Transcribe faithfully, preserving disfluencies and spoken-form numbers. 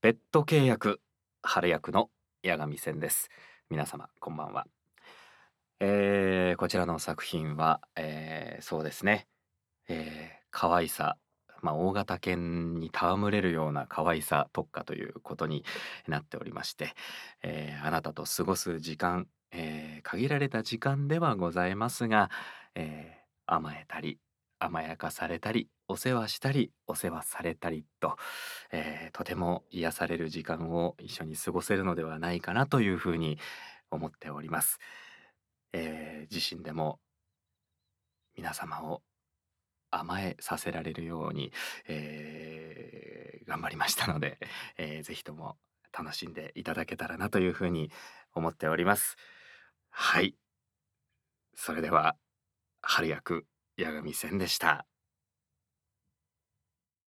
ペット契約春役の八神千です。皆様こんばんは。えー、こちらの作品は、えー、そうですね、えー、可愛さ、まあ、大型犬に戯れるような可愛さ特化ということになっておりまして、えー、あなたと過ごす時間、えー、限られた時間ではございますが、えー甘えたり甘やかされたりお世話したりお世話されたりと、えーとても癒される時間を一緒に過ごせるのではないかなというふうに思っております。えー自身でも皆様を甘えさせられるように、えー頑張りましたので、えーぜひとも楽しんでいただけたらなというふうに思っております。はい、それでは春役八神千でした。